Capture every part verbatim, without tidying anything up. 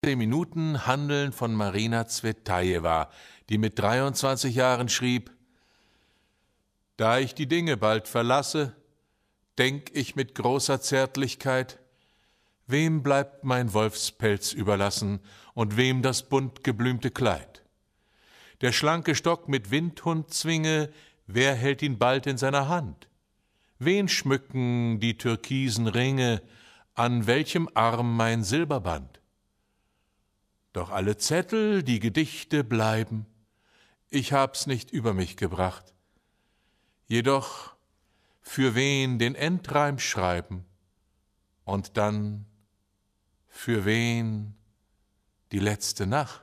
Zehn Minuten handeln von Marina Zvetajewa, die mit dreiundzwanzig Jahren schrieb: Da ich die Dinge bald verlasse, denk ich mit großer Zärtlichkeit, wem bleibt mein Wolfspelz überlassen und wem das bunt geblümte Kleid? Der schlanke Stock mit Windhund zwinge, wer hält ihn bald in seiner Hand? Wen schmücken die türkisen Ringe, an welchem Arm mein Silberband? Doch alle Zettel, die Gedichte bleiben, ich hab's nicht über mich gebracht. Jedoch für wen den Endreim schreiben und dann für wen die letzte Nacht?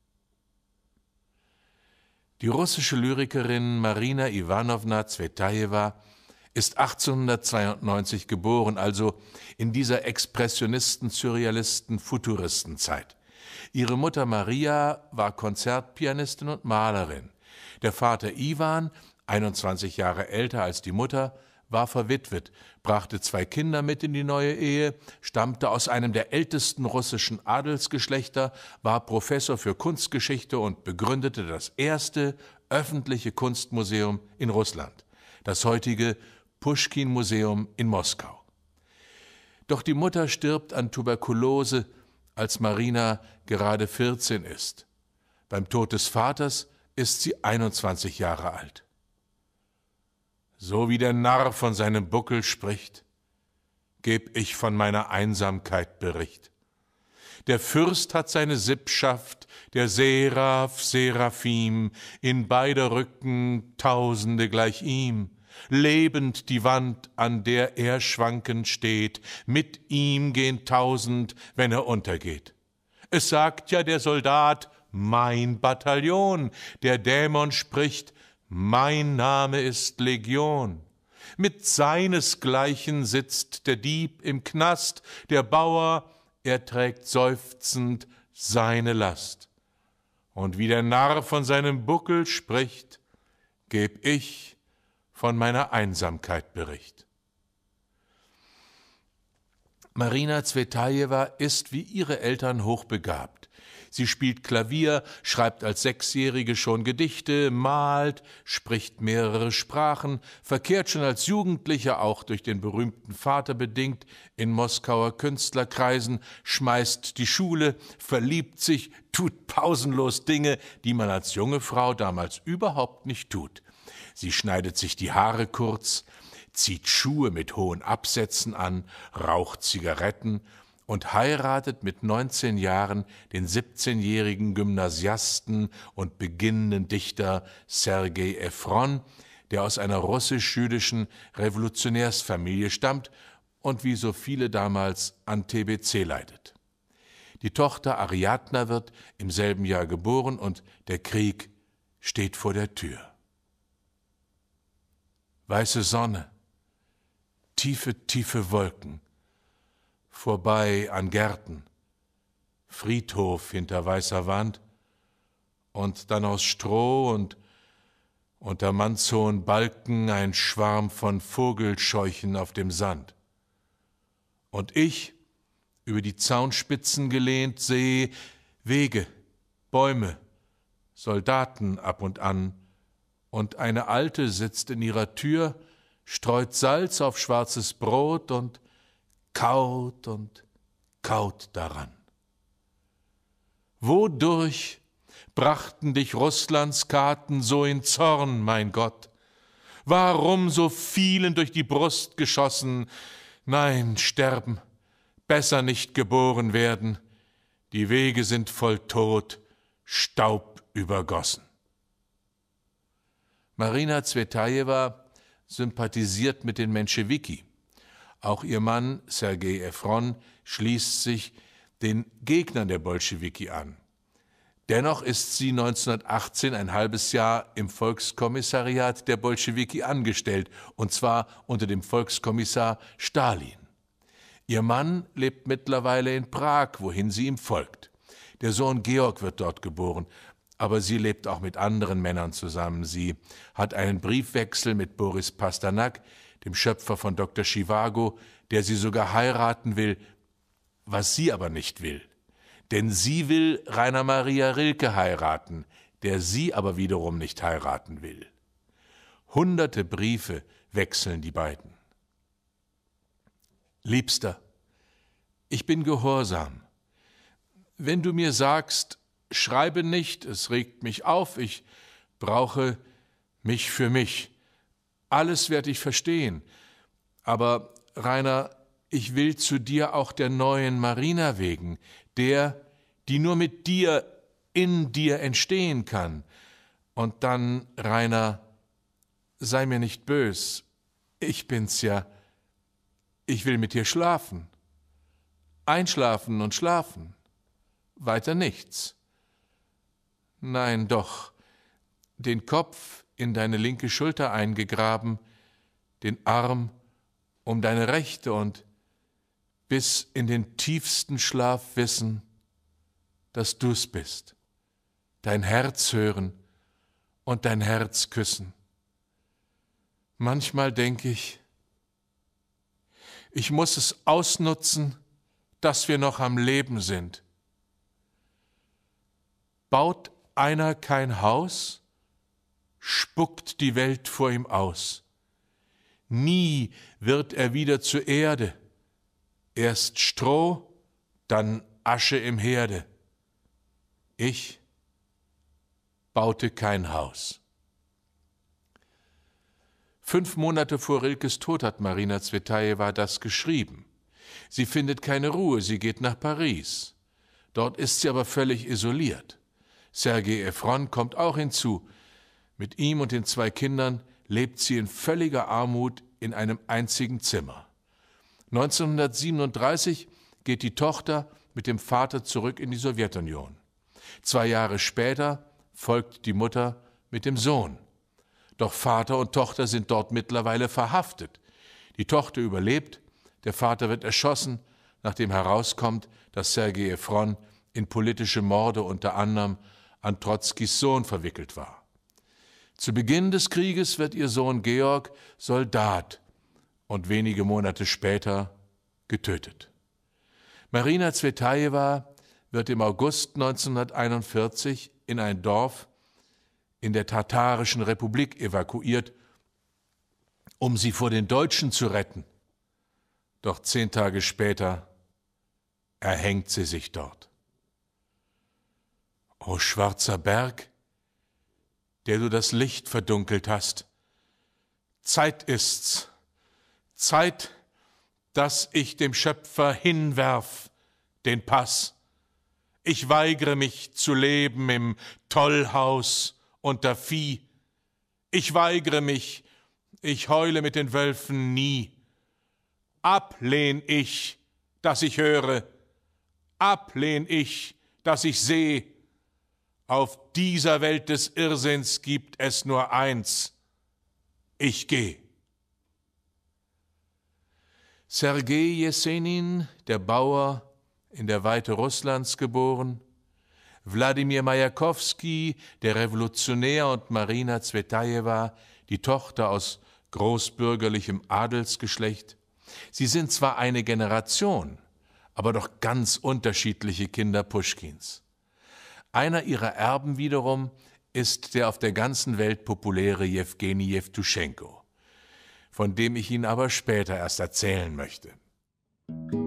Die russische Lyrikerin Marina Iwanowna Zvetajewa ist achtzehnhundertzweiundneunzig geboren, also in dieser Expressionisten-, Surrealisten-, Futuristenzeit. Ihre Mutter Maria war Konzertpianistin und Malerin. Der Vater Iwan, einundzwanzig Jahre älter als die Mutter, war verwitwet, brachte zwei Kinder mit in die neue Ehe, stammte aus einem der ältesten russischen Adelsgeschlechter, war Professor für Kunstgeschichte und begründete das erste öffentliche Kunstmuseum in Russland, das heutige Puschkin-Museum in Moskau. Doch die Mutter stirbt an Tuberkulose, als Marina gerade vierzehn ist. Beim Tod des Vaters ist sie einundzwanzig Jahre alt. So wie der Narr von seinem Buckel spricht, geb ich von meiner Einsamkeit Bericht. Der Fürst hat seine Sippschaft, der Seraph, Seraphim, in beider Rücken Tausende gleich ihm. Lebend die Wand, an der er schwankend steht, mit ihm gehen tausend, wenn er untergeht. Es sagt ja der Soldat, mein Bataillon, der Dämon spricht, mein Name ist Legion. Mit seinesgleichen sitzt der Dieb im Knast, der Bauer, er trägt seufzend seine Last. Und wie der Narr von seinem Buckel spricht, geb ich von meiner Einsamkeit Bericht. Marina Zvetajewa ist wie ihre Eltern hochbegabt. Sie spielt Klavier, schreibt als Sechsjährige schon Gedichte, malt, spricht mehrere Sprachen, verkehrt schon als Jugendliche, auch durch den berühmten Vater bedingt, in Moskauer Künstlerkreisen, schmeißt die Schule, verliebt sich, tut pausenlos Dinge, die man als junge Frau damals überhaupt nicht tut. Sie schneidet sich die Haare kurz, zieht Schuhe mit hohen Absätzen an, raucht Zigaretten und heiratet mit neunzehn Jahren den siebzehnjährigen Gymnasiasten und beginnenden Dichter Sergei Effron, der aus einer russisch-jüdischen Revolutionärsfamilie stammt und wie so viele damals an T B C leidet. Die Tochter Ariadna wird im selben Jahr geboren und der Krieg steht vor der Tür. Weiße Sonne, tiefe, tiefe Wolken, vorbei an Gärten, Friedhof hinter weißer Wand und dann aus Stroh und unter mannshohen Balken ein Schwarm von Vogelscheuchen auf dem Sand. Und ich, über die Zaunspitzen gelehnt, sehe Wege, Bäume, Soldaten ab und an, und eine Alte sitzt in ihrer Tür, streut Salz auf schwarzes Brot und kaut und kaut daran. Wodurch brachten dich Russlands Karten so in Zorn, mein Gott? Warum so vielen durch die Brust geschossen? Nein, sterben, besser nicht geboren werden. Die Wege sind voll Tod, Staub übergossen. Marina Zvetajewa sympathisiert mit den Menschewiki. Auch ihr Mann Sergei Effron schließt sich den Gegnern der Bolschewiki an. Dennoch ist sie neunzehnhundertachtzehn ein halbes Jahr im Volkskommissariat der Bolschewiki angestellt, und zwar unter dem Volkskommissar Stalin. Ihr Mann lebt mittlerweile in Prag, wohin sie ihm folgt. Der Sohn Georg wird dort geboren, aber sie lebt auch mit anderen Männern zusammen. Sie hat einen Briefwechsel mit Boris Pasternak, dem Schöpfer von Doktor Schivago, der sie sogar heiraten will, was sie aber nicht will. denn sie will Rainer Maria Rilke heiraten, der sie aber wiederum nicht heiraten will. Hunderte Briefe wechseln die beiden. Liebster, ich bin gehorsam. Wenn du mir sagst, schreibe nicht, es regt mich auf, ich brauche mich für mich. Alles werde ich verstehen. Aber, Rainer, ich will zu dir auch der neuen Marina wegen, der, die nur mit dir, in dir entstehen kann. Und dann, Rainer, sei mir nicht bös, ich bin's ja, ich will mit dir schlafen. Einschlafen und schlafen, weiter nichts. Nein, doch, den Kopf in deine linke Schulter eingegraben, den Arm um deine rechte und bis in den tiefsten Schlaf wissen, dass du's bist, dein Herz hören und dein Herz küssen. Manchmal denke ich, ich muss es ausnutzen, dass wir noch am Leben sind. Baut einer kein Haus, spuckt die Welt vor ihm aus. Nie wird er wieder zur Erde, erst Stroh, dann Asche im Herde. Ich baute kein Haus. Fünf Monate vor Rilkes Tod hat Marina Zvetajewa das geschrieben. Sie findet keine Ruhe, sie geht nach Paris. Dort ist sie aber völlig isoliert. Sergei Effron kommt auch hinzu. Mit ihm und den zwei Kindern lebt sie in völliger Armut in einem einzigen Zimmer. neunzehnhundertsiebenunddreißig geht die Tochter mit dem Vater zurück in die Sowjetunion. Zwei Jahre später folgt die Mutter mit dem Sohn. Doch Vater und Tochter sind dort mittlerweile verhaftet. Die Tochter überlebt, der Vater wird erschossen, nachdem herauskommt, dass Sergei Effron in politische Morde unter anderem an Trotzkis Sohn verwickelt war. Zu Beginn des Krieges wird ihr Sohn Georg Soldat und wenige Monate später getötet. Marina Zvetajewa wird im August neunzehnhunderteinundvierzig in ein Dorf in der Tatarischen Republik evakuiert, um sie vor den Deutschen zu retten. Doch zehn Tage später erhängt sie sich dort. O schwarzer Berg, der du das Licht verdunkelt hast, Zeit ist's, Zeit, dass ich dem Schöpfer hinwerf den Pass. Ich weigere mich zu leben im Tollhaus unter Vieh. Ich weigere mich, ich heule mit den Wölfen nie. Ablehn ich, dass ich höre, ablehn ich, dass ich seh. Auf dieser Welt des Irrsinns gibt es nur eins: Ich geh. Sergei Jesenin, der Bauer, in der Weite Russlands geboren, Wladimir Majakowski, der Revolutionär, und Marina Zvetajewa, die Tochter aus großbürgerlichem Adelsgeschlecht. Sie sind zwar eine Generation, aber doch ganz unterschiedliche Kinder Puschkins. Einer ihrer Erben wiederum ist der auf der ganzen Welt populäre Jewgeni Jewtuschenko, von dem ich Ihnen aber später erst erzählen möchte.